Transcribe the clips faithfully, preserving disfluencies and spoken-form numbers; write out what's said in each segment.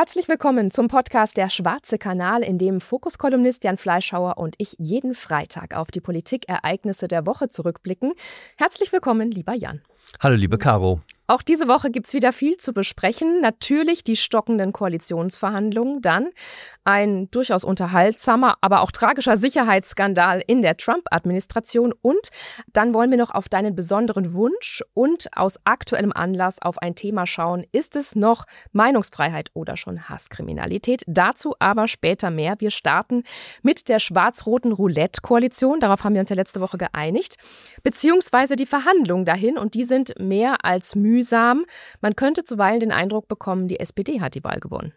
Herzlich willkommen zum Podcast Der Schwarze Kanal, in dem Fokus-Kolumnist Jan Fleischhauer und ich jeden Freitag auf die Politikereignisse der Woche zurückblicken. Herzlich willkommen, lieber Jan. Hallo, liebe Caro. Auch diese Woche gibt es wieder viel zu besprechen. Natürlich die stockenden Koalitionsverhandlungen, dann ein durchaus unterhaltsamer, aber auch tragischer Sicherheitsskandal in der Trump-Administration und dann wollen wir noch auf deinen besonderen Wunsch und aus aktuellem Anlass auf ein Thema schauen. Ist es noch Meinungsfreiheit oder schon Hasskriminalität? Dazu aber später mehr. Wir starten mit der schwarz-roten Roulette-Koalition. Darauf haben wir uns ja letzte Woche geeinigt. Beziehungsweise die Verhandlungen dahin und die sind mehr als mühsam. Mühsam. Man könnte zuweilen den Eindruck bekommen, die S P D hat die Wahl gewonnen.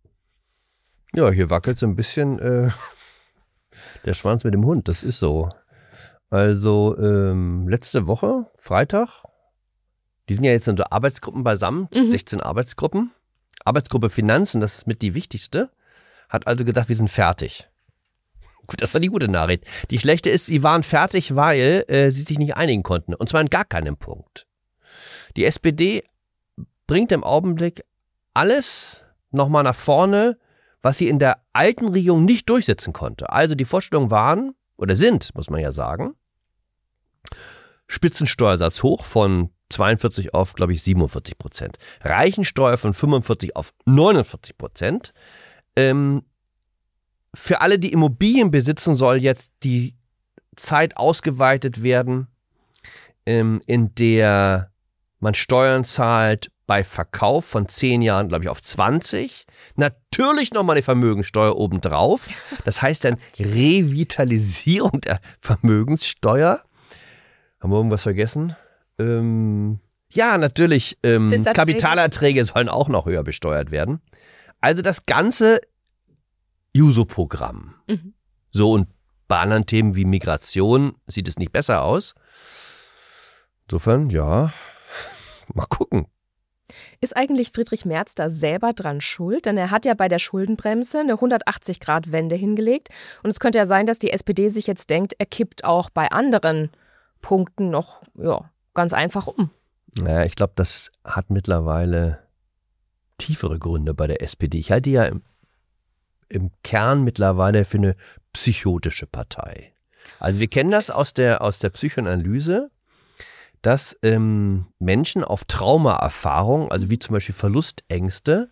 Ja, hier wackelt so ein bisschen äh, der Schwanz mit dem Hund. Das ist so. Also ähm, letzte Woche, Freitag, die sind ja jetzt in so Arbeitsgruppen beisammen, mhm. sechzehn Arbeitsgruppen. Arbeitsgruppe Finanzen, das ist mit die wichtigste, hat also gedacht, wir sind fertig. Gut, das war die gute Nachricht. Die schlechte ist, sie waren fertig, weil äh, sie sich nicht einigen konnten. Und zwar in gar keinem Punkt. Die S P D bringt im Augenblick alles nochmal nach vorne, was sie in der alten Regierung nicht durchsetzen konnte. Also die Vorstellungen waren, oder sind, muss man ja sagen, Spitzensteuersatz hoch von zweiundvierzig auf, glaube ich, siebenundvierzig Prozent. Reichensteuer von fünfundvierzig auf neunundvierzig Prozent. Ähm, für alle, die Immobilien besitzen, soll jetzt die Zeit ausgeweitet werden, ähm, in der man Steuern zahlt bei Verkauf von zehn Jahren, glaube ich, auf zwanzig. Natürlich nochmal eine Vermögenssteuer obendrauf. Das heißt dann Revitalisierung der Vermögenssteuer. Haben wir irgendwas vergessen? Ähm, ja, natürlich. Ähm, Kapitalerträge sollen auch noch höher besteuert werden. Also das ganze Juso-Programm. Mhm. So, und bei anderen Themen wie Migration sieht es nicht besser aus. Insofern, ja. Mal gucken. Ist eigentlich Friedrich Merz da selber dran schuld? Denn er hat ja bei der Schuldenbremse eine hundertachtzig Grad Wende hingelegt. Und es könnte ja sein, dass die S P D sich jetzt denkt, er kippt auch bei anderen Punkten noch ja, ganz einfach um. Naja, ich glaube, das hat mittlerweile tiefere Gründe bei der S P D. Ich halte die ja im, im Kern mittlerweile für eine psychotische Partei. Also wir kennen das aus der, aus der Psychoanalyse, dass ähm, Menschen auf Traumaerfahrungen, also wie zum Beispiel Verlustängste,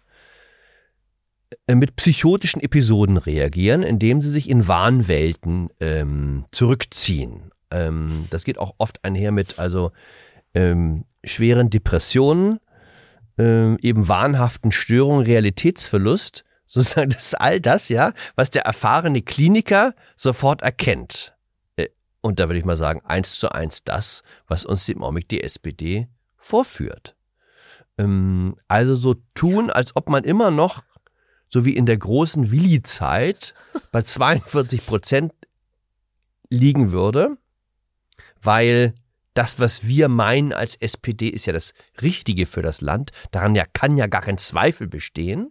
äh, mit psychotischen Episoden reagieren, indem sie sich in Wahnwelten ähm, zurückziehen. Ähm, das geht auch oft einher mit also ähm, schweren Depressionen, ähm, eben wahnhaften Störungen, Realitätsverlust, sozusagen das ist all das, ja, was der erfahrene Kliniker sofort erkennt. Und da würde ich mal sagen, eins zu eins das, was uns im Augenblick die S P D vorführt. Ähm, also so tun, als ob man immer noch, so wie in der großen Willi-Zeit, bei zweiundvierzig Prozent liegen würde, weil das, was wir meinen als S P D, ist ja das Richtige für das Land. Daran ja, kann ja gar kein Zweifel bestehen.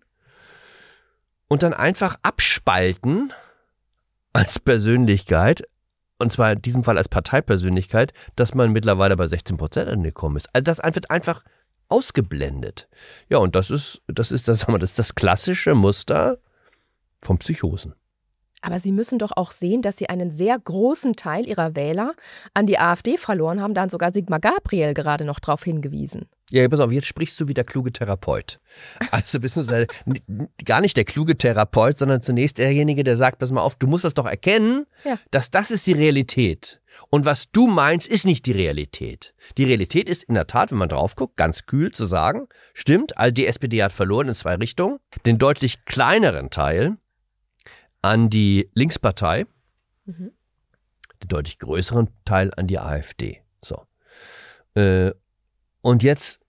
Und dann einfach abspalten als Persönlichkeit, und zwar in diesem Fall als Parteipersönlichkeit, dass man mittlerweile bei sechzehn Prozent angekommen ist. Also das wird einfach ausgeblendet. Ja, und das ist, das ist das, das ist das klassische Muster von Psychosen. Aber Sie müssen doch auch sehen, dass Sie einen sehr großen Teil Ihrer Wähler an die AfD verloren haben. Da hat sogar Sigmar Gabriel gerade noch darauf hingewiesen. Ja, pass auf, jetzt sprichst du wie der kluge Therapeut. Also bist du gar nicht der kluge Therapeut, sondern zunächst derjenige, der sagt, pass mal auf, du musst das doch erkennen, ja, dass das ist die Realität. Und was du meinst, ist nicht die Realität. Die Realität ist in der Tat, wenn man drauf guckt, ganz kühl zu sagen, stimmt, also die S P D hat verloren in zwei Richtungen. Den deutlich kleineren Teil an die Linkspartei, mhm, den deutlich größeren Teil an die AfD. So. Äh, Und jetzt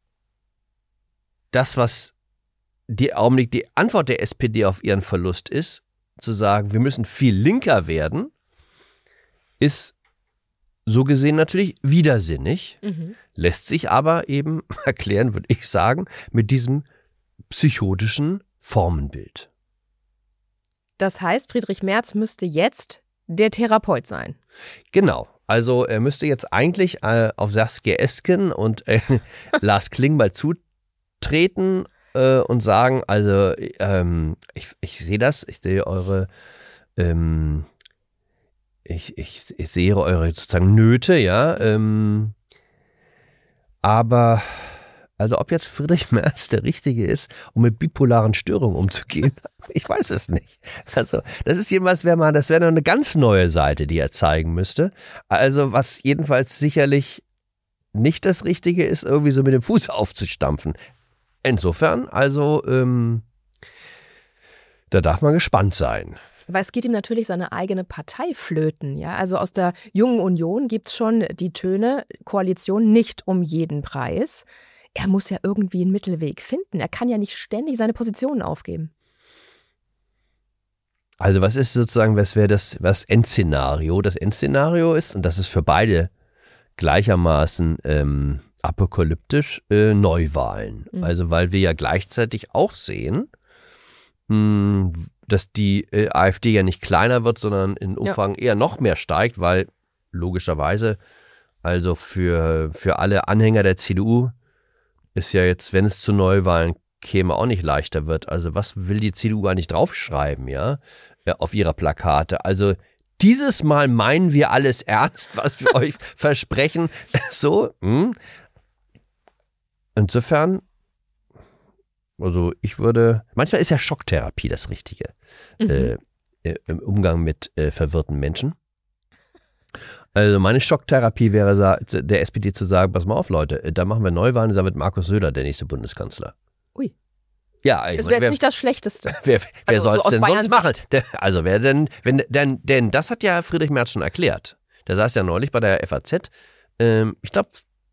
das, was die Augenblick die Antwort der S P D auf ihren Verlust ist, zu sagen, wir müssen viel linker werden, ist so gesehen natürlich widersinnig, mhm, lässt sich aber eben erklären, würde ich sagen, mit diesem psychotischen Formenbild. Das heißt, Friedrich Merz müsste jetzt der Therapeut sein. Genau. Also er müsste jetzt eigentlich äh, auf Saskia Esken und äh, Lars Klingbeil zutreten äh, und sagen, also ähm, ich, ich sehe das, ich sehe eure ähm, ich, ich, ich sehe eure sozusagen Nöte, ja, ähm, aber also ob jetzt Friedrich Merz der Richtige ist, um mit bipolaren Störungen umzugehen, ich weiß es nicht. Also das ist jedenfalls, wäre mal, das wäre noch eine ganz neue Seite, die er zeigen müsste. Also was jedenfalls sicherlich nicht das Richtige ist, irgendwie so mit dem Fuß aufzustampfen. Insofern, also ähm, da darf man gespannt sein. Aber es geht ihm natürlich seine eigene Partei flöten. Ja? Also aus der Jungen Union gibt es schon die Töne, Koalition nicht um jeden Preis. Er muss ja irgendwie einen Mittelweg finden. Er kann ja nicht ständig seine Positionen aufgeben. Also was ist sozusagen, was wäre das was Endszenario? Das Endszenario ist, und das ist für beide gleichermaßen ähm, apokalyptisch, äh, Neuwahlen. Mhm. Also weil wir ja gleichzeitig auch sehen, mh, dass die äh, AfD ja nicht kleiner wird, sondern in Umfang ja. eher noch mehr steigt, weil logischerweise also für, für alle Anhänger der C D U ist ja jetzt, wenn es zu Neuwahlen käme, auch nicht leichter wird. Also was will die C D U eigentlich draufschreiben, ja, auf ihrer Plakate? Also dieses Mal meinen wir alles ernst, was wir euch versprechen. So, hm. Insofern, also ich würde, manchmal ist ja Schocktherapie das Richtige mhm. äh, im Umgang mit äh, verwirrten Menschen. Also meine Schocktherapie wäre der S P D zu sagen, pass mal auf Leute, da machen wir Neuwahlen, da wird Markus Söder der nächste Bundeskanzler. Ui. Ja, das wäre jetzt nicht das Schlechteste. Wer, wer also, soll es so denn sonst machen? Der, also wer denn, wenn, denn, denn das hat ja Friedrich Merz schon erklärt. Der saß ja neulich bei der F A Z, ähm, ich glaube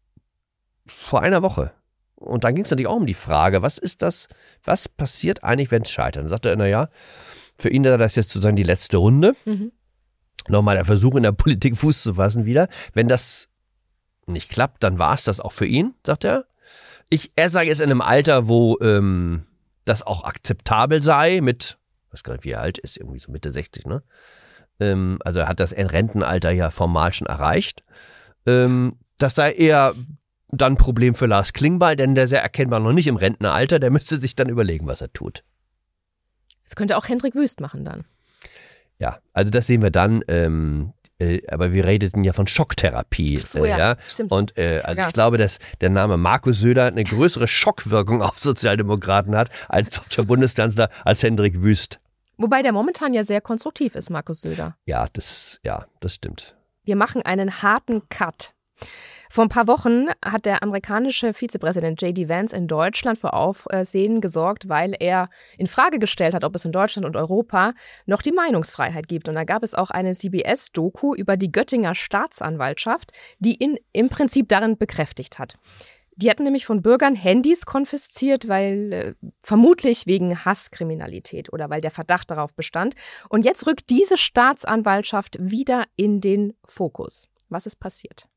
vor einer Woche. Und dann ging es natürlich auch um die Frage, was ist das, was passiert eigentlich, wenn es scheitert? Dann sagte er, naja, für ihn ist das jetzt sozusagen die letzte Runde. Mhm. Nochmal der Versuch, in der Politik Fuß zu fassen wieder. Wenn das nicht klappt, dann war es das auch für ihn, sagt er. Ich, er sei jetzt in einem Alter, wo ähm, das auch akzeptabel sei mit, ich weiß gar nicht, wie er alt ist, irgendwie so Mitte sechzig, ne? Ähm, also er hat das Rentenalter ja formal schon erreicht. Ähm, das sei eher dann ein Problem für Lars Klingbeil, denn der ist ja erkennbar noch nicht im Rentenalter, der müsste sich dann überlegen, was er tut. Das könnte auch Hendrik Wüst machen dann. Ja, also das sehen wir dann, ähm, äh, aber wir redeten ja von Schocktherapie. Ach so, äh, ja, ja, stimmt. Und äh, also ich glaube, dass der Name Markus Söder eine größere Schockwirkung auf Sozialdemokraten hat als deutscher Bundeskanzler, als Hendrik Wüst. Wobei der momentan ja sehr konstruktiv ist, Markus Söder. Ja, das, ja, das stimmt. Wir machen einen harten Cut. Vor ein paar Wochen hat der amerikanische Vizepräsident J D Vance in Deutschland für Aufsehen gesorgt, weil er in Frage gestellt hat, ob es in Deutschland und Europa noch die Meinungsfreiheit gibt. Und da gab es auch eine C B S-Doku über die Göttinger Staatsanwaltschaft, die ihn im Prinzip darin bekräftigt hat. Die hatten nämlich von Bürgern Handys konfisziert, weil äh, vermutlich wegen Hasskriminalität oder weil der Verdacht darauf bestand. Und jetzt rückt diese Staatsanwaltschaft wieder in den Fokus. Was ist passiert?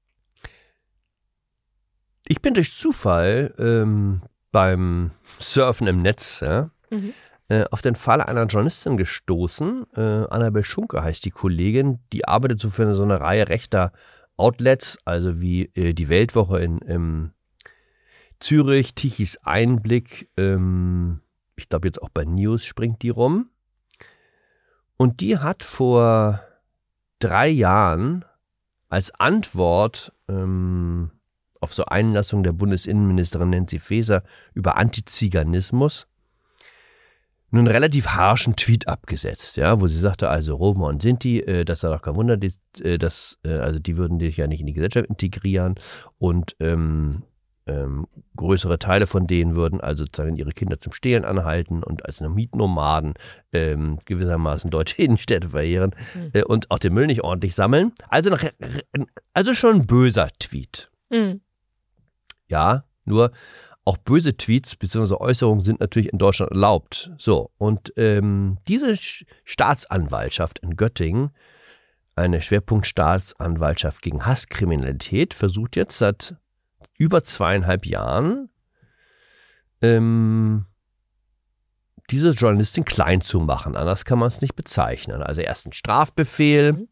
Ich bin durch Zufall ähm, beim Surfen im Netz ja, mhm. äh, auf den Fall einer Journalistin gestoßen. Äh, Annabel Schunke heißt die Kollegin, die arbeitet so für so eine Reihe rechter Outlets, also wie äh, die Weltwoche in ähm, Zürich, Tichys Einblick, ähm, ich glaube jetzt auch bei News springt die rum. Und die hat vor drei Jahren als Antwort ähm, auf so Einlassung der Bundesinnenministerin Nancy Faeser über Antiziganismus einen relativ harschen Tweet abgesetzt, ja, wo sie sagte, also Roma und Sinti, äh, das sei doch kein Wunder, die, äh, das, äh, also die würden dich ja nicht in die Gesellschaft integrieren und ähm, ähm, größere Teile von denen würden also sozusagen ihre Kinder zum Stehlen anhalten und als Mietnomaden ähm, gewissermaßen deutsche Innenstädte verheeren mhm. äh, und auch den Müll nicht ordentlich sammeln. Also, noch, also schon ein böser Tweet. Mhm. Ja, nur auch böse Tweets bzw. Äußerungen sind natürlich in Deutschland erlaubt. So, und ähm, diese Staatsanwaltschaft in Göttingen, eine Schwerpunktstaatsanwaltschaft gegen Hasskriminalität, versucht jetzt seit über zweieinhalb Jahren ähm, diese Journalistin klein zu machen. Anders kann man es nicht bezeichnen. Also erst einen Strafbefehl mhm.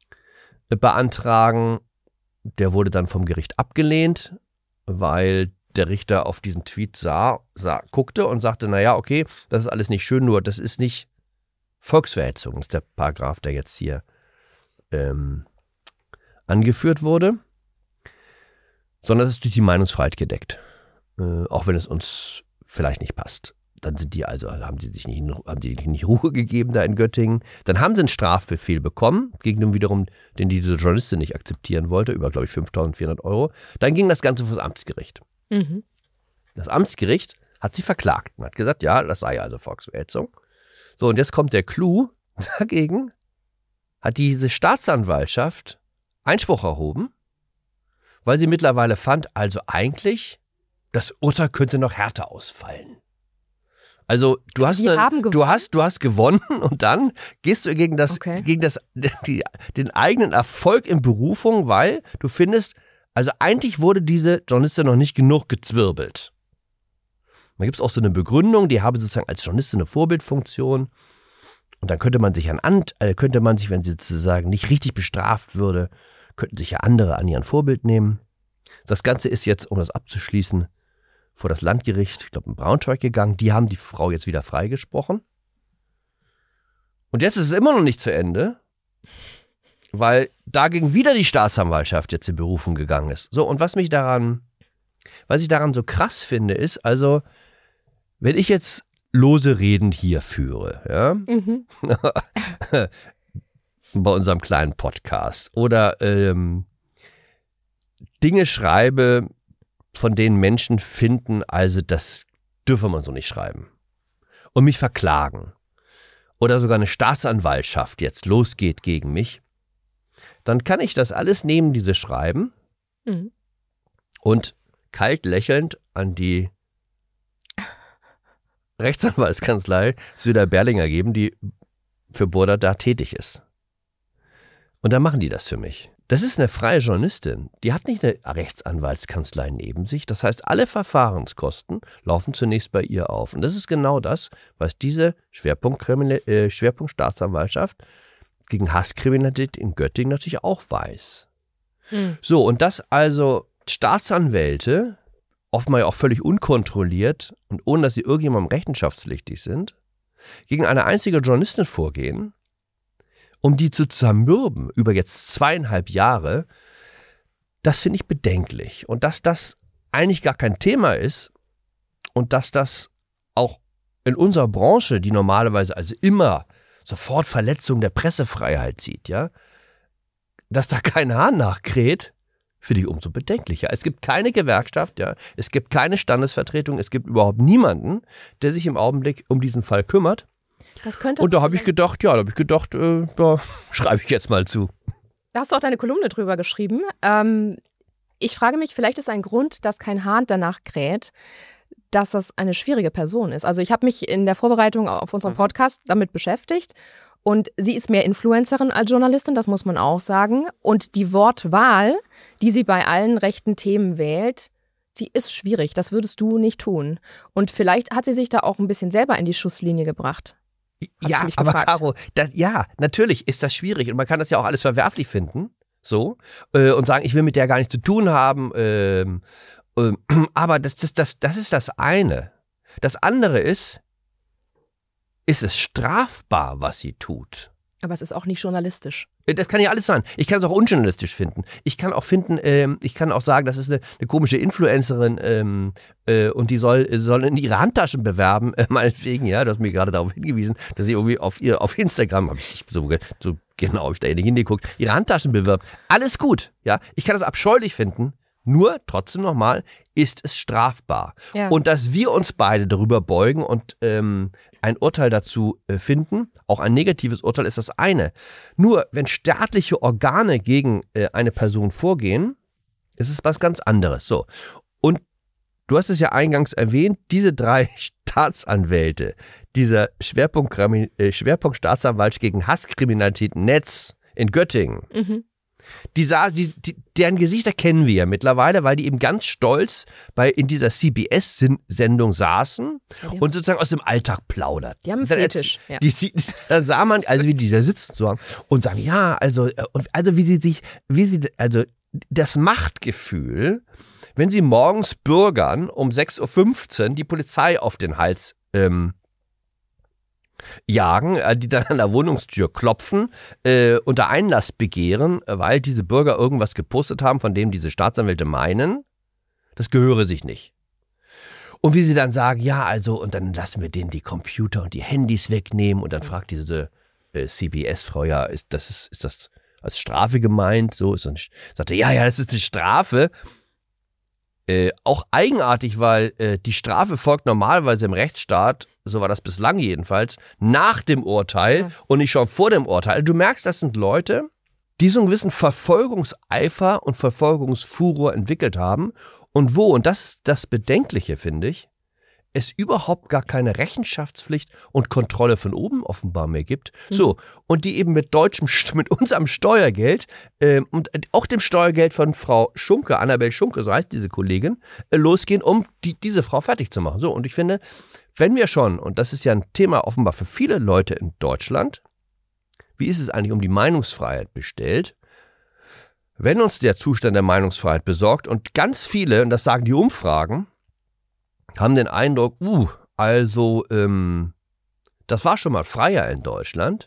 beantragen, der wurde dann vom Gericht abgelehnt, weil der Richter auf diesen Tweet sah, sah, guckte und sagte, naja, okay, das ist alles nicht schön, nur das ist nicht Volksverhetzung, das ist der Paragraph, der jetzt hier ähm, angeführt wurde, sondern das ist durch die Meinungsfreiheit gedeckt. Äh, auch wenn es uns vielleicht nicht passt. Dann sind die also, haben die sich nicht, haben die nicht Ruhe gegeben da in Göttingen. Dann haben sie einen Strafbefehl bekommen, gegen den wiederum, den diese Journalistin nicht akzeptieren wollte, über, glaube ich, fünftausendvierhundert Euro. Dann ging das Ganze vor das Amtsgericht. Mhm. Das Amtsgericht hat sie verklagt und hat gesagt, ja, das sei also Volksverhetzung. So, und jetzt kommt der Clou. Dagegen hat diese Staatsanwaltschaft Einspruch erhoben, weil sie mittlerweile fand, also eigentlich, das Urteil könnte noch härter ausfallen. Also du hast, eine, du hast du hast gewonnen und dann gehst du gegen das okay. gegen das die, den eigenen Erfolg in Berufung, weil du findest, also eigentlich wurde diese Journalistin noch nicht genug gezwirbelt. Da gibt es auch so eine Begründung, die habe sozusagen als Journalistin eine Vorbildfunktion und dann könnte man sich an äh, könnte man sich, wenn sie sozusagen nicht richtig bestraft würde, könnten sich ja andere an ihren Vorbild nehmen. Das Ganze ist jetzt, um das abzuschließen, vor das Landgericht, ich glaube in Braunschweig gegangen. Die haben die Frau jetzt wieder freigesprochen. Und jetzt ist es immer noch nicht zu Ende, weil dagegen wieder die Staatsanwaltschaft jetzt in Berufung gegangen ist. So, und was mich daran, was ich daran so krass finde, ist, also, wenn ich jetzt lose Reden hier führe, ja, mhm. bei unserem kleinen Podcast oder ähm, Dinge schreibe, von denen Menschen finden, also das dürfe man so nicht schreiben. Und mich verklagen. Oder sogar eine Staatsanwaltschaft jetzt losgeht gegen mich. Dann kann ich das alles nehmen, diese Schreiben, mhm. und kalt lächelnd an die Rechtsanwaltskanzlei Söder Berlinger geben, die für Burda da tätig ist. Und dann machen die das für mich. Das ist eine freie Journalistin, die hat nicht eine Rechtsanwaltskanzlei neben sich. Das heißt, alle Verfahrenskosten laufen zunächst bei ihr auf. Und das ist genau das, was diese Schwerpunkt, äh, Schwerpunkt Staatsanwaltschaft gegen Hasskriminalität in Göttingen natürlich auch weiß. Hm. So, und dass also Staatsanwälte, oftmals auch völlig unkontrolliert und ohne, dass sie irgendjemandem rechenschaftspflichtig sind, gegen eine einzige Journalistin vorgehen, um die zu zermürben über jetzt zweieinhalb Jahre, das finde ich bedenklich. Und dass das eigentlich gar kein Thema ist und dass das auch in unserer Branche, die normalerweise also immer sofort Verletzung der Pressefreiheit sieht, ja, dass da kein Hahn nachkräht, finde ich umso bedenklicher. Es gibt keine Gewerkschaft, ja, es gibt keine Standesvertretung, es gibt überhaupt niemanden, der sich im Augenblick um diesen Fall kümmert. Das könnte Und da habe ich gedacht, ja, da habe ich gedacht, äh, da schreibe ich jetzt mal zu. Da hast du auch deine Kolumne drüber geschrieben. Ähm, ich frage mich, vielleicht ist ein Grund, dass kein Hahn danach kräht, dass das eine schwierige Person ist. Also ich habe mich in der Vorbereitung auf unseren Podcast damit beschäftigt und sie ist mehr Influencerin als Journalistin, das muss man auch sagen. Und die Wortwahl, die sie bei allen rechten Themen wählt, die ist schwierig. Das würdest du nicht tun. Und vielleicht hat sie sich da auch ein bisschen selber in die Schusslinie gebracht. Ja, aber Caro, das, ja, natürlich ist das schwierig und man kann das ja auch alles verwerflich finden, so, äh, und sagen, ich will mit der gar nichts zu tun haben, ähm, ähm, aber das, das, das, das ist das eine. Das andere ist, ist es strafbar, was sie tut? Aber es ist auch nicht journalistisch. Das kann ja alles sein. Ich kann es auch unjournalistisch finden. Ich kann auch finden, ähm, ich kann auch sagen, das ist eine, eine komische Influencerin ähm, äh, und die soll, soll in ihre Handtaschen bewerben, äh, meinetwegen, ja, du hast mir gerade darauf hingewiesen, dass sie irgendwie auf ihr, auf Instagram, habe ich so, so genau, habe ich da nicht hingeguckt, ihre Handtaschen bewirbt. Alles gut, ja. Ich kann das abscheulich finden, nur, trotzdem nochmal, ist es strafbar. Ja. Und dass wir uns beide darüber beugen und ähm, ein Urteil dazu äh, finden, auch ein negatives Urteil ist das eine. Nur, wenn staatliche Organe gegen äh, eine Person vorgehen, ist es was ganz anderes. So. Und du hast es ja eingangs erwähnt, diese drei Staatsanwälte, dieser Schwerpunkt, äh, Schwerpunkt Staatsanwalt gegen Hasskriminalität Netz in Göttingen, mhm. Die sah, die, die, deren Gesichter kennen wir ja mittlerweile, weil die eben ganz stolz bei, in dieser C B S-Sendung saßen ja, und sozusagen aus dem Alltag plaudern. Die haben einen Fetisch. Ja. Die, die, da sah man, also wie die da sitzen so, und sagen, ja, also, also wie sie sich, wie sie, also das Machtgefühl, wenn sie morgens Bürgern um sechs Uhr fünfzehn die Polizei auf den Hals ähm, jagen, äh, die dann an der Wohnungstür klopfen, äh, unter Einlass begehren, weil diese Bürger irgendwas gepostet haben, von dem diese Staatsanwälte meinen, das gehöre sich nicht. Und wie sie dann sagen, ja, also, und dann lassen wir denen die Computer und die Handys wegnehmen. Und dann fragt diese äh, C B S-Frau, ja, ist das, ist, ist das als Strafe gemeint? So, ist dann, sagt er, ja, ja, das ist eine Strafe. Äh, auch eigenartig, weil äh, die Strafe folgt normalerweise im Rechtsstaat, so war das bislang jedenfalls, nach dem Urteil ja. und nicht schon vor dem Urteil. Du merkst, das sind Leute, die so einen gewissen Verfolgungseifer und Verfolgungsfuror entwickelt haben. Und wo, und das ist das Bedenkliche, finde ich, es überhaupt gar keine Rechenschaftspflicht und Kontrolle von oben offenbar mehr gibt. Mhm. So, und die eben mit deutschem, mit unserem Steuergeld äh, und auch dem Steuergeld von Frau Schunke, Annabel Schunke, so heißt diese Kollegin, äh, losgehen, um die, diese Frau fertig zu machen. So, und ich finde, wenn wir schon, und das ist ja ein Thema offenbar für viele Leute in Deutschland, wie ist es eigentlich um die Meinungsfreiheit bestellt? Wenn uns der Zustand der Meinungsfreiheit besorgt und ganz viele, und das sagen die Umfragen, haben den Eindruck, uh, also ähm, das war schon mal freier in Deutschland,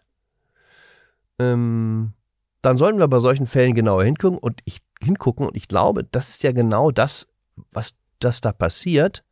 ähm, dann sollten wir bei solchen Fällen genauer hingucken und ich hingucken und ich glaube, das ist ja genau das, was das da passiert.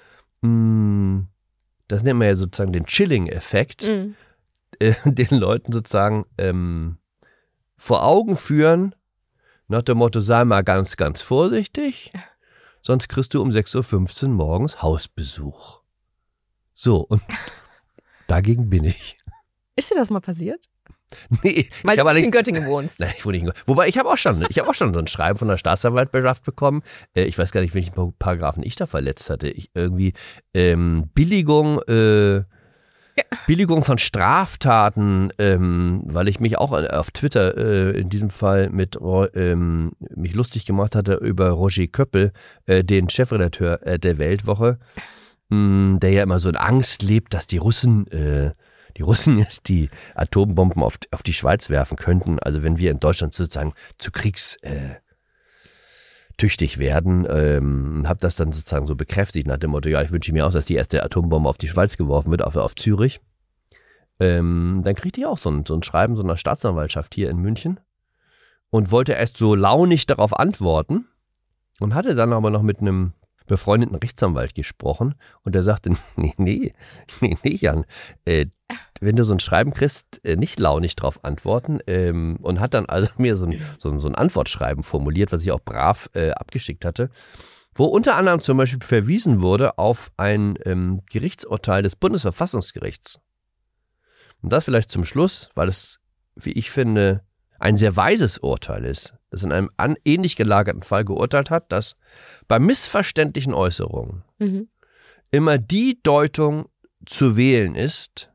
Hm, das nennt man ja sozusagen den Chilling-Effekt, mhm. äh, den Leuten sozusagen ähm, vor Augen führen, nach dem Motto, sei mal ganz, ganz vorsichtig, sonst kriegst du um sechs Uhr fünfzehn morgens Hausbesuch. So, und dagegen bin ich. Ist dir das mal passiert? Nee. Weil ich du nicht in Göttingen wohnst. Nein, ich wohne nicht in Göttingen. Wobei, ich habe auch schon, ich habe auch schon so ein Schreiben von der Staatsanwaltschaft bekommen. Äh, ich weiß gar nicht, welchen Paragraphen ich da verletzt hatte. Ich irgendwie ähm, Billigung, äh, Ja. Billigung von Straftaten, ähm, weil ich mich auch auf Twitter äh, in diesem Fall mit ähm, mich lustig gemacht hatte über Roger Köppel, äh, den Chefredakteur äh, der Weltwoche, mh, der ja immer so in Angst lebt, dass die Russen, äh, die Russen jetzt die Atombomben auf, auf die Schweiz werfen könnten. Also wenn wir in Deutschland sozusagen zu Kriegs äh, tüchtig werden, ähm, habe das dann sozusagen so bekräftigt nach dem Motto, ja, ich wünsche mir auch, dass die erste Atombombe auf die Schweiz geworfen wird, auf, auf Zürich. Ähm, dann kriegte ich auch so ein, so ein Schreiben so einer Staatsanwaltschaft hier in München und wollte erst so launig darauf antworten und hatte dann aber noch mit einem befreundeten Rechtsanwalt gesprochen und der sagte, nee, nee, nee, nee, Jan, äh, wenn du so ein Schreiben kriegst, äh, nicht launig drauf antworten ähm, und hat dann also mir so ein, so, ein, so ein Antwortschreiben formuliert, was ich auch brav äh, abgeschickt hatte, wo unter anderem zum Beispiel verwiesen wurde auf ein ähm, Gerichtsurteil des Bundesverfassungsgerichts. Und das vielleicht zum Schluss, weil es, wie ich finde, ein sehr weises Urteil ist, das in einem an, ähnlich gelagerten Fall geurteilt hat, dass bei missverständlichen Äußerungen mhm. immer die Deutung zu wählen ist,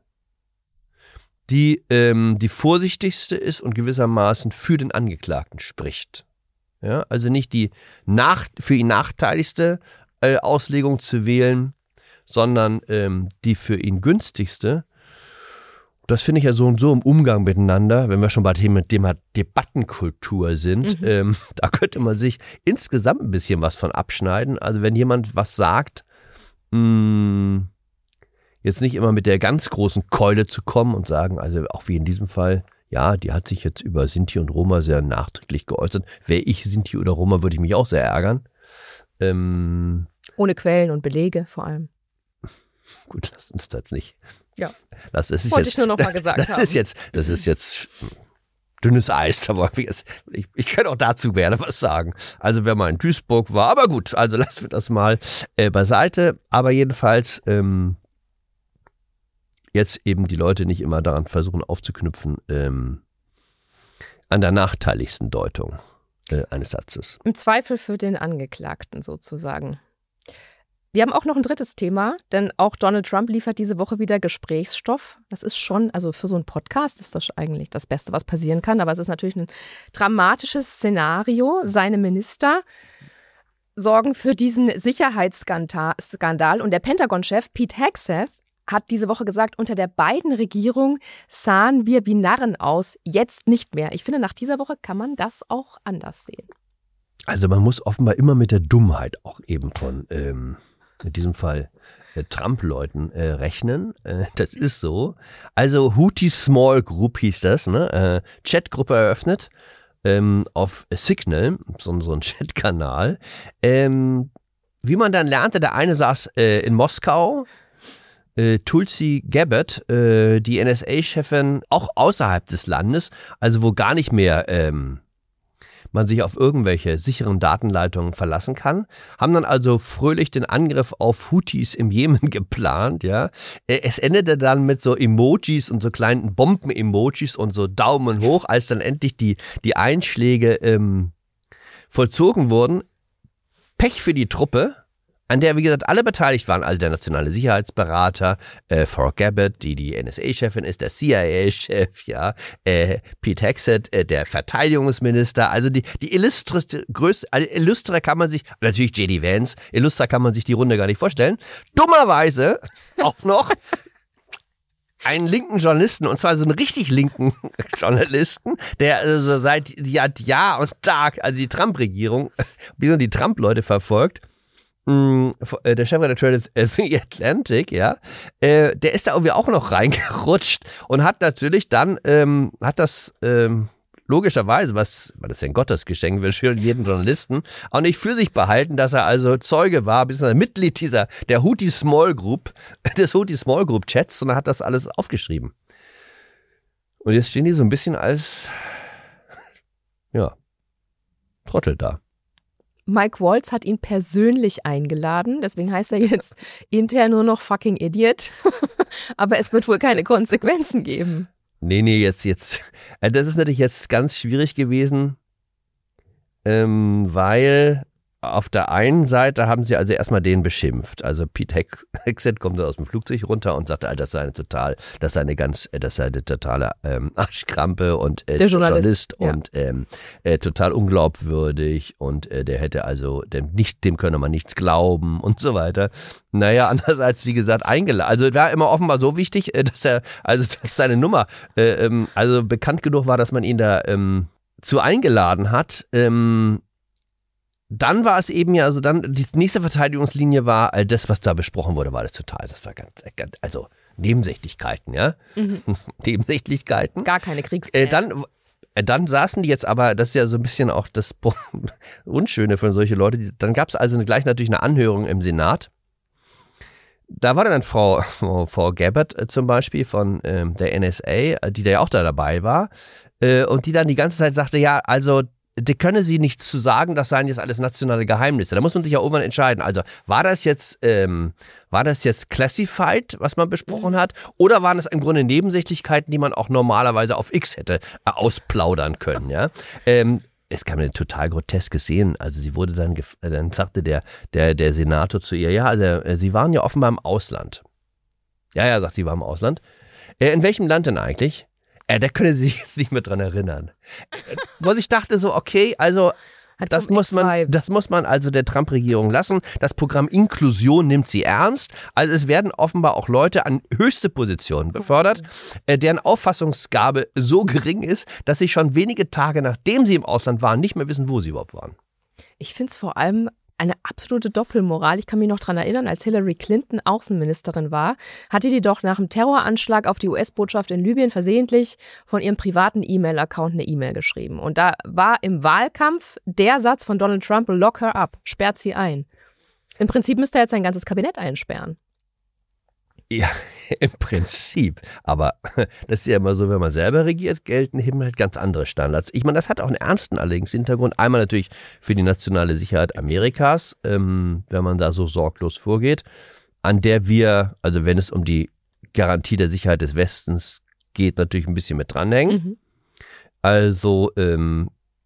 die ähm, die vorsichtigste ist und gewissermaßen für den Angeklagten spricht. Ja, also nicht die nach, für ihn nachteiligste äh, Auslegung zu wählen, sondern ähm, die für ihn günstigste. Das finde ich ja so und so im Umgang miteinander, wenn wir schon bei dem Thema Debattenkultur sind, mhm. ähm, da könnte man sich insgesamt ein bisschen was von abschneiden. Also wenn jemand was sagt, mh, jetzt nicht immer mit der ganz großen Keule zu kommen und sagen, also auch wie in diesem Fall, ja, die hat sich jetzt über Sinti und Roma sehr nachträglich geäußert. Wäre ich Sinti oder Roma, würde ich mich auch sehr ärgern. Ähm, Ohne Quellen und Belege vor allem. Gut, lasst uns das nicht. Ja, das, das ist wollte jetzt, ich nur noch mal gesagt das haben. Ist jetzt, das ist jetzt dünnes Eis, aber ich, ich kann auch dazu gerne was sagen. Also wer mal in Duisburg war, aber gut, also lassen wir das mal äh, beiseite. Aber jedenfalls ähm, jetzt eben die Leute nicht immer daran versuchen aufzuknüpfen, ähm, an der nachteiligsten Deutung äh, eines Satzes. Im Zweifel für den Angeklagten sozusagen. Wir haben auch noch ein drittes Thema, denn auch Donald Trump liefert diese Woche wieder Gesprächsstoff. Das ist schon, also für so einen Podcast ist das eigentlich das Beste, was passieren kann. Aber es ist natürlich ein dramatisches Szenario. Seine Minister sorgen für diesen Sicherheitsskandal. Und der Pentagon-Chef Pete Hegseth hat diese Woche gesagt, unter der Biden-Regierung sahen wir wie Narren aus, jetzt nicht mehr. Ich finde, nach dieser Woche kann man das auch anders sehen. Also man muss offenbar immer mit der Dummheit auch eben von, ähm, in diesem Fall, äh, Trump-Leuten äh, rechnen. Äh, das ist so. Also Houthi Small Group hieß das, ne? Äh, Chatgruppe eröffnet ähm, auf Signal, so, so ein Chatkanal. Ähm, wie man dann lernte, der eine saß äh, in Moskau, äh, Tulsi Gabbard, äh, die N S A-Chefin, auch außerhalb des Landes, also wo gar nicht mehr ähm, man sich auf irgendwelche sicheren Datenleitungen verlassen kann, haben dann also fröhlich den Angriff auf Houthis im Jemen geplant, ja. Es endete dann mit so Emojis und so kleinen Bomben-Emojis und so Daumen hoch, als dann endlich die, die Einschläge ähm, vollzogen wurden. Pech für die Truppe, an der, wie gesagt, alle beteiligt waren, also der nationale Sicherheitsberater, äh, Farrah Gabbard, die die N S A-Chefin ist, der C I A-Chef, ja, äh, Pete Hegseth, äh, der Verteidigungsminister, also die, die illustre, größte, also illustre kann man sich, natürlich J D Vance, illustre kann man sich die Runde gar nicht vorstellen. Dummerweise auch noch einen linken Journalisten, und zwar so einen richtig linken Journalisten, der also seit Jahr und Tag, also die Trump-Regierung, die Trump-Leute verfolgt. Der Chefredakteur des The Atlantic, ja, äh, der ist da irgendwie auch noch reingerutscht und hat natürlich dann, ähm, hat das ähm, logischerweise, was, was ist denn Gottes Geschenk für jeden Journalisten, auch nicht für sich behalten, dass er also Zeuge war, bzw. Mitglied dieser, der Houthi Small Group, des Houthi Small Group Chats, und hat das alles aufgeschrieben. Und jetzt stehen die so ein bisschen als, ja, Trottel da. Mike Waltz hat ihn persönlich eingeladen, deswegen heißt er jetzt intern nur noch fucking Idiot. Aber es wird wohl keine Konsequenzen geben. Nee, nee, jetzt, jetzt. Das ist natürlich jetzt ganz schwierig gewesen, ähm, weil auf der einen Seite haben sie also erstmal den beschimpft. Also Pete Hegseth kommt aus dem Flugzeug runter und sagt, das sei eine total, das sei eine ganz, das sei eine totale ähm, Arschkrampe und äh, der Journalist, Journalist ja. und ähm, äh, total unglaubwürdig und äh, der hätte also, dem, nicht, dem könne man nichts glauben und so weiter. Naja, andererseits, wie gesagt, eingeladen. Also war immer offenbar so wichtig, äh, dass er, also dass seine Nummer, äh, ähm, also bekannt genug war, dass man ihn da ähm, zu eingeladen hat. Ähm, Dann war es eben ja, also dann, die nächste Verteidigungslinie war, all das, was da besprochen wurde, war das total, das war ganz, ganz also Nebensächlichkeiten, ja. Mhm. Nebensächlichkeiten. Gar keine Kriegspläne. Äh, dann, äh, dann saßen die jetzt aber, das ist ja so ein bisschen auch das Unschöne von solchen Leuten, dann gab es also eine, gleich natürlich eine Anhörung im Senat. Da war dann Frau, Frau Gabbard äh, zum Beispiel von ähm, der N S A, die da ja auch da dabei war, äh, und die dann die ganze Zeit sagte, ja, also die könne sie nichts zu sagen, das seien jetzt alles nationale Geheimnisse. Da muss man sich ja irgendwann entscheiden. Also war das jetzt, ähm, war das jetzt classified, was man besprochen hat, oder waren es im Grunde Nebensächlichkeiten, die man auch normalerweise auf X hätte äh, ausplaudern können, ja? Ähm, es kam eine total groteskes sehen. Also sie wurde dann, gef- dann sagte der, der, der Senator zu ihr, ja, also äh, sie waren ja offenbar im Ausland. Ja, ja, sagt sie, war im Ausland. Äh, in welchem Land denn eigentlich? Äh, da können sie sich jetzt nicht mehr dran erinnern. Wo ich dachte so, okay, also das muss man, das muss man also der Trump-Regierung lassen. Das Programm Inklusion nimmt sie ernst. Also es werden offenbar auch Leute an höchste Positionen befördert, äh, deren Auffassungsgabe so gering ist, dass sie schon wenige Tage nachdem sie im Ausland waren, nicht mehr wissen, wo sie überhaupt waren. Ich finde es vor allem eine absolute Doppelmoral. Ich kann mich noch daran erinnern, als Hillary Clinton Außenministerin war, hatte die doch nach dem Terroranschlag auf die U S-Botschaft in Libyen versehentlich von ihrem privaten E-Mail-Account eine E-Mail geschrieben. Und da war im Wahlkampf der Satz von Donald Trump, lock her up, sperrt sie ein. Im Prinzip müsste er jetzt sein ganzes Kabinett einsperren. Ja, im Prinzip. Aber das ist ja immer so, wenn man selber regiert, gelten eben halt ganz andere Standards. Ich meine, das hat auch einen ernsten allerdings Hintergrund. Einmal natürlich für die nationale Sicherheit Amerikas, ähm, wenn man da so sorglos vorgeht, an der wir, also wenn es um die Garantie der Sicherheit des Westens geht, natürlich ein bisschen mit dranhängen. Mhm. Also ähm,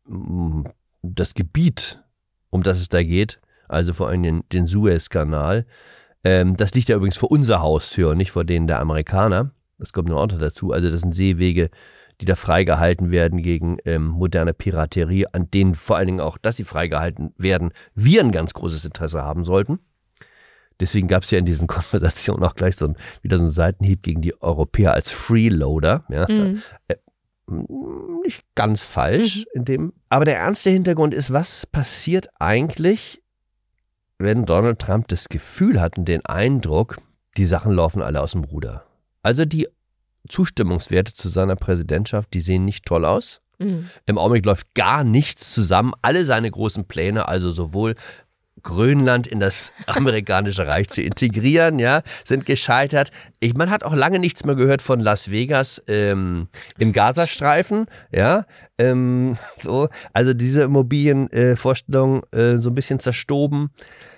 das Gebiet, um das es da geht, also vor allem den, den Suezkanal, das liegt ja übrigens vor unserer Haustür, nicht vor denen der Amerikaner. Das kommt noch dazu. Also das sind Seewege, die da freigehalten werden gegen ähm, moderne Piraterie, an denen vor allen Dingen auch, dass sie freigehalten werden, wir ein ganz großes Interesse haben sollten. Deswegen gab es ja in diesen Konversationen auch gleich so ein, wieder so einen Seitenhieb gegen die Europäer als Freeloader. Ja. Mhm. nicht ganz falsch mhm. in dem. Aber der ernste Hintergrund ist, was passiert eigentlich, wenn Donald Trump das Gefühl hat und den Eindruck, die Sachen laufen alle aus dem Ruder. Also die Zustimmungswerte zu seiner Präsidentschaft, die sehen nicht toll aus. Mhm. Im Augenblick läuft gar nichts zusammen. Alle seine großen Pläne, also sowohl Grönland in das amerikanische Reich zu integrieren, ja, sind gescheitert. Ich, man hat auch lange nichts mehr gehört von Las Vegas ähm, im Gazastreifen, ja, ähm, so, also diese Immobilienvorstellung äh, so ein bisschen zerstoben.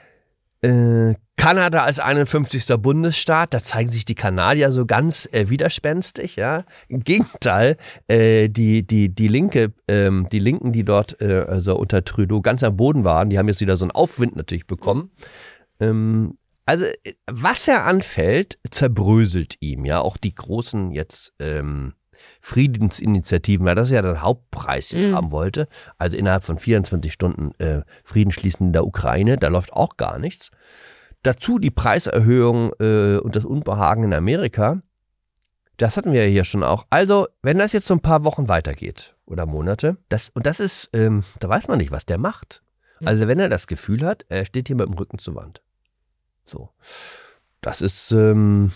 Äh, Kanada als einundfünfzigster Bundesstaat, da zeigen sich die Kanadier so ganz äh, widerspenstig, ja. Im Gegenteil, äh, die, die, die Linke, ähm, die Linken, die dort äh, also unter Trudeau ganz am Boden waren, die haben jetzt wieder so einen Aufwind natürlich bekommen. Ähm, also, was er anfällt, zerbröselt ihm, ja. Auch die großen jetzt ähm, Friedensinitiativen, weil das ist ja der Hauptpreis, den er mhm. haben wollte. Also innerhalb von vierundzwanzig Stunden äh, Frieden schließen in der Ukraine, da läuft auch gar nichts. Dazu die Preiserhöhung äh, und das Unbehagen in Amerika. Das hatten wir ja hier schon auch. Also, wenn das jetzt so ein paar Wochen weitergeht oder Monate, das, und das ist, ähm, da weiß man nicht, was der macht. Also, wenn er das Gefühl hat, er steht hier mit dem Rücken zur Wand. So. Das ist, ähm,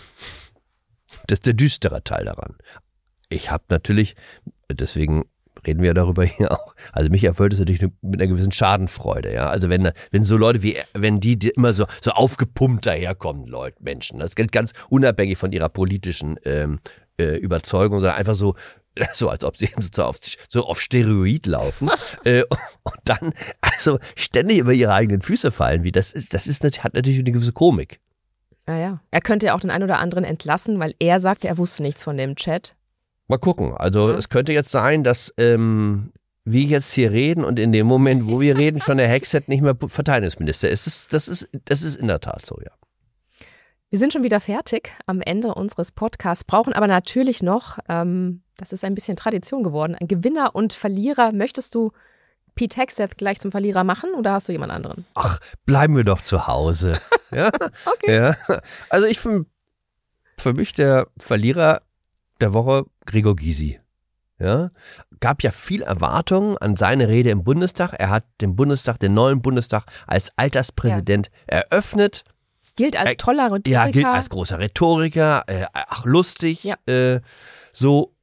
das ist der düstere Teil daran. Ich habe natürlich, deswegen reden wir darüber hier auch, also mich erfüllt es natürlich mit einer gewissen Schadenfreude, ja, also wenn, wenn so Leute wie, wenn die, die immer so, so aufgepumpt daherkommen, Leute, Menschen, das gilt ganz unabhängig von ihrer politischen ähm, äh, Überzeugung, sondern einfach so, so als ob sie so auf, so auf Steroid laufen äh, und dann also ständig über ihre eigenen Füße fallen, wie das ist, das ist, hat natürlich eine gewisse Komik. Ah ja, er könnte ja auch den einen oder anderen entlassen, weil er sagte, er wusste nichts von dem Chat. Mal gucken. Also ja. Es könnte jetzt sein, dass ähm, wir jetzt hier reden und in dem Moment, wo wir reden, schon der Hegseth nicht mehr Verteidigungsminister ist. Das ist, das ist, das ist in der Tat so, ja. Wir sind schon wieder fertig am Ende unseres Podcasts, brauchen aber natürlich noch, ähm, das ist ein bisschen Tradition geworden, ein Gewinner und Verlierer. Möchtest du Pete Hegseth gleich zum Verlierer machen oder hast du jemand anderen? Ach, bleiben wir doch zu Hause. Ja? Okay. Ja. Also ich für, für mich der Verlierer der Woche Gregor Gysi. Ja, gab ja viel Erwartungen an seine Rede im Bundestag. Er hat den Bundestag, den neuen Bundestag als Alterspräsident ja. eröffnet. Gilt als toller Rhetoriker. Ja, gilt als großer Rhetoriker, äh, ach lustig. Ja. Äh, so,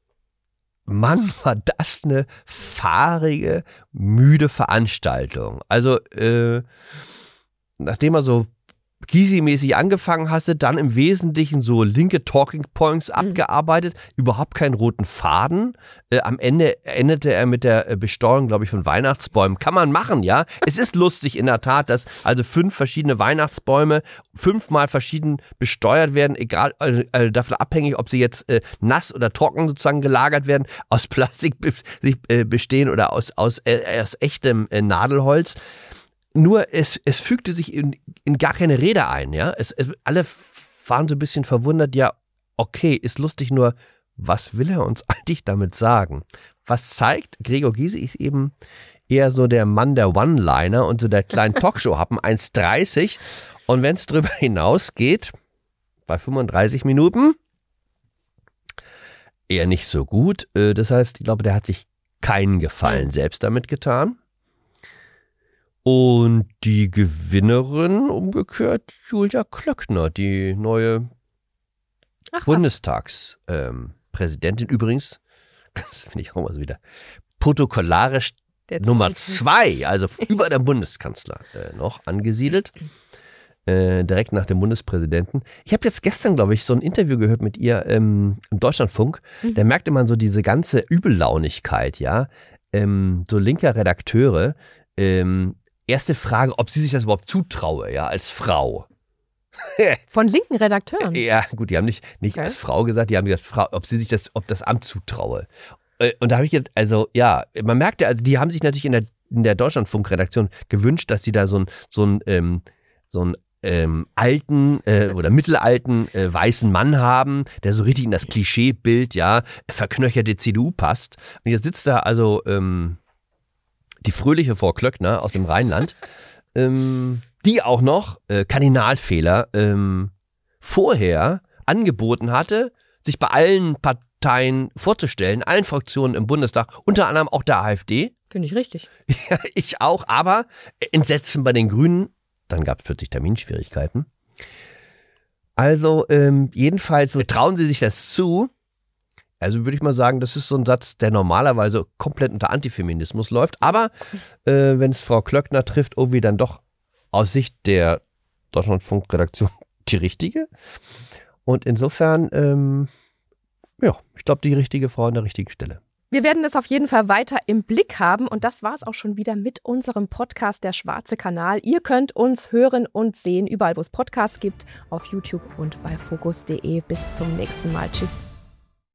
Mann, war das eine fahrige, müde Veranstaltung. Also, äh, nachdem er so Gysi-mäßig angefangen hatte, dann im Wesentlichen so linke Talking Points mhm. abgearbeitet, überhaupt keinen roten Faden. Äh, am Ende endete er mit der Besteuerung, glaube ich, von Weihnachtsbäumen. Kann man machen, ja. Es ist lustig in der Tat, dass also fünf verschiedene Weihnachtsbäume fünfmal verschieden besteuert werden, egal, äh, äh, davon abhängig, ob sie jetzt äh, nass oder trocken sozusagen gelagert werden, aus Plastik be- äh, bestehen oder aus, aus, äh, aus echtem äh, Nadelholz. Nur es, es fügte sich in, in gar keine Rede ein, ja. Es, es, alle waren so ein bisschen verwundert, ja, okay, ist lustig, nur was will er uns eigentlich damit sagen? Was zeigt, Gregor Gysi ist eben eher so der Mann der One-Liner und so der kleinen Talkshow-Happen, eins dreißig. Und wenn es drüber hinausgeht, bei fünfunddreißig Minuten, eher nicht so gut. Das heißt, ich glaube, der hat sich keinen Gefallen selbst damit getan. Und die Gewinnerin, umgekehrt, Julia Klöckner, die neue Ach, Bundestagspräsidentin. Ähm, Übrigens, das finde ich auch mal so wieder, protokollarisch Der Nummer zwei, also über dem Bundeskanzler äh, noch angesiedelt, äh, direkt nach dem Bundespräsidenten. Ich habe jetzt gestern, glaube ich, so ein Interview gehört mit ihr ähm, im Deutschlandfunk. Mhm. Da merkte man so diese ganze Übellaunigkeit, ja, ähm, so linker Redakteure. Ähm, Erste Frage, ob sie sich das überhaupt zutraue, ja, als Frau. Von linken Redakteuren? Ja, gut, die haben nicht, nicht okay. als Frau gesagt, die haben gesagt, Frau, ob sie sich das, ob das Amt zutraue. Und da habe ich jetzt, also ja, man merkte, also die haben sich natürlich in der, in der Deutschlandfunk-Redaktion gewünscht, dass sie da so einen so einen, ähm, so einen ähm, alten äh, oder mittelalten äh, weißen Mann haben, der so richtig in das Klischeebild, ja, verknöcherte C D U passt. Und jetzt sitzt da also ähm, die fröhliche Frau Klöckner aus dem Rheinland, ähm, die auch noch äh, Kardinalfehler ähm, vorher angeboten hatte, sich bei allen pa- Parteien vorzustellen, allen Fraktionen im Bundestag, unter anderem auch der AfD. Finde ich richtig. Ja, ich auch, aber Entsetzen bei den Grünen, dann gab es plötzlich Terminschwierigkeiten. Also ähm, jedenfalls so trauen sie sich das zu. Also würde ich mal sagen, das ist so ein Satz, der normalerweise komplett unter Antifeminismus läuft. Aber äh, wenn es Frau Klöckner trifft, irgendwie dann doch aus Sicht der Deutschlandfunk-Redaktion die richtige. Und insofern, ähm, ja, ich glaube, die richtige Frau an der richtigen Stelle. Wir werden das auf jeden Fall weiter im Blick haben und das war es auch schon wieder mit unserem Podcast Der Schwarze Kanal. Ihr könnt uns hören und sehen, überall wo es Podcasts gibt, auf YouTube und bei Focus punkt de. Bis zum nächsten Mal. Tschüss.